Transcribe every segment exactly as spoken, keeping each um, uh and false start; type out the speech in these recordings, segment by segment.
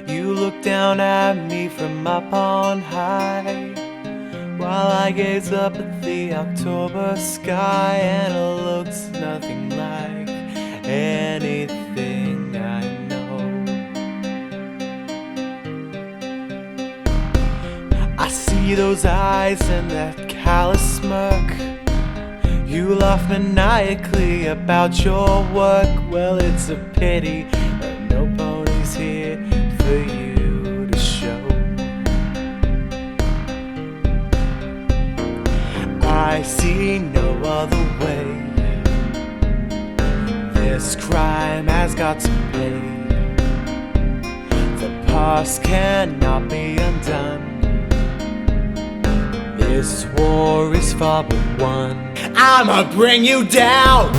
You look down at me from up on high, while I gaze up at the October sky, and it looks nothing like anything I know. I see those eyes and that callous smirk. You laugh maniacally about your work. Well, it's a pity that no pony's here for you to show. I see no other way. This crime has got to pay. The past cannot be undone. This war is far but one. I'ma bring you down.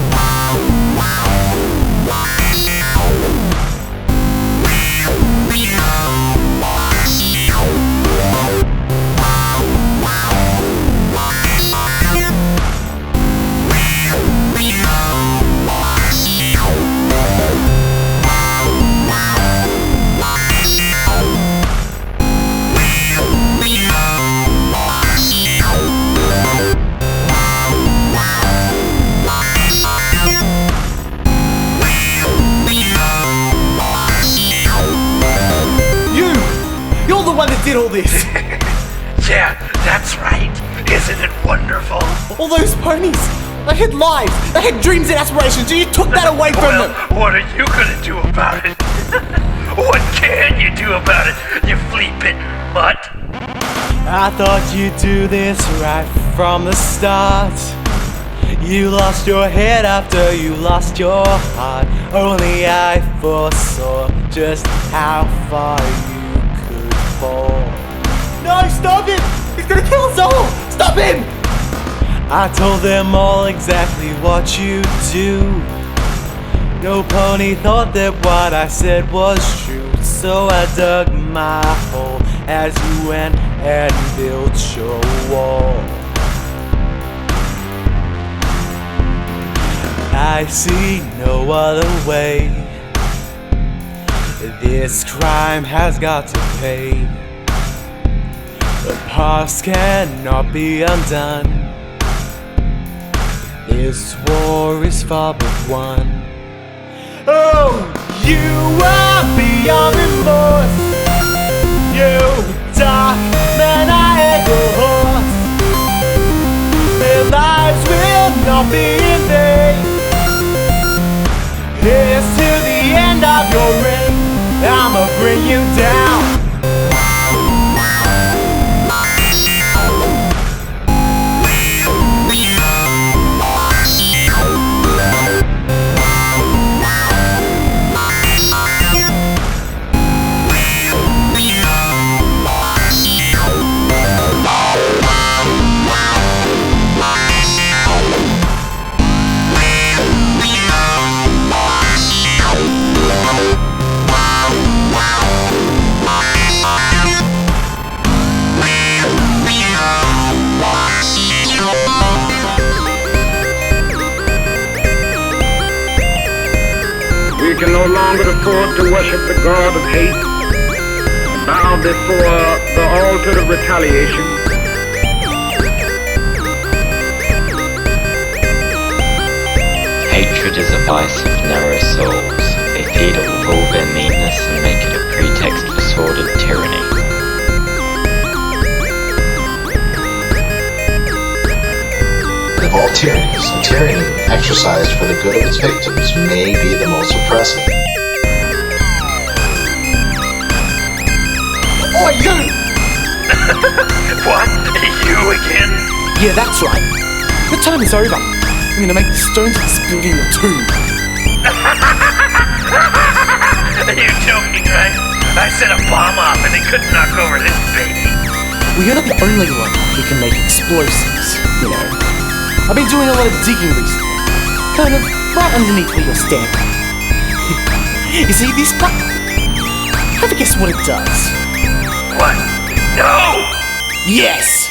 You're the one that did all this! Yeah, that's right. Isn't it wonderful? All those ponies! They had lives! They had dreams and aspirations, and you took that away from Well, them! what are you gonna do about it? What can you do about it, you flea-bitten mutt? I thought you'd do this right from the start. You lost your head after you lost your heart. Only I foresaw just how far you could fall. No, stop him! He's gonna kill us all! Stop him! I told them all exactly what you do. No pony thought that what I said was true. So I dug my hole as you went and built your wall. I see no other way. This crime has got to pay. The past cannot be undone. This war is far but one. Oh, you are beyond remorse. You dark maniacal horse. Their lives will not be in vain. Here's to the end of your reign. I'ma bring you down. We can no longer afford to worship the god of hate, bow before the altar of retaliation. Hatred is a vice of narrow souls. They feed on vulgar meanness and make it a pretext for sordid tyranny. Of all tyrannies, a tyranny exercised for the good of its victims may be the most oppressive. Oi, you! What? You again? Yeah, that's right. The time is over. I'm gonna make the stones of this building your tomb. Are you joking, right? I set a bomb off and they couldn't knock over this baby. Well, you're not the only one who can make explosives, you know. I've been doing a lot of digging recently. Kind of right underneath where you're standing. You see this part? Have a guess what it does. What? No! Yes!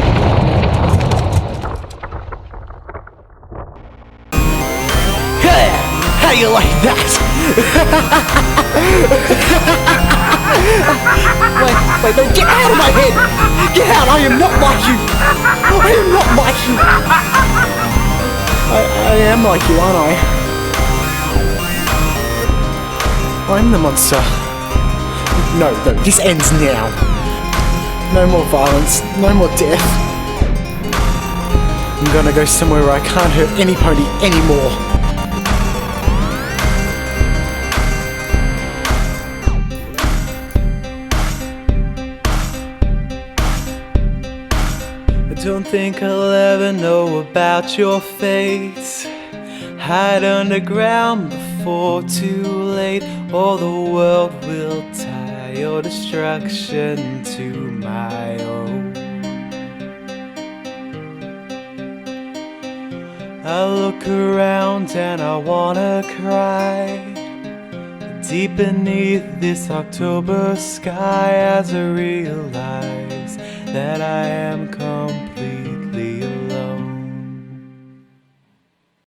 Hey! say it like that. Wait, wait, no, get out of my head! Get out! I am not like you! I am not like you! I, I am like you, aren't I? I'm the monster. No, no, this ends now. No more violence, no more death. I'm gonna go somewhere where I can't hurt any pony anymore. I don't think I'll ever know about your fate. Hide underground before too late, or the world will tie your destruction to my own. I look around and I wanna cry. Deep beneath this October sky, as I realize that I am complete.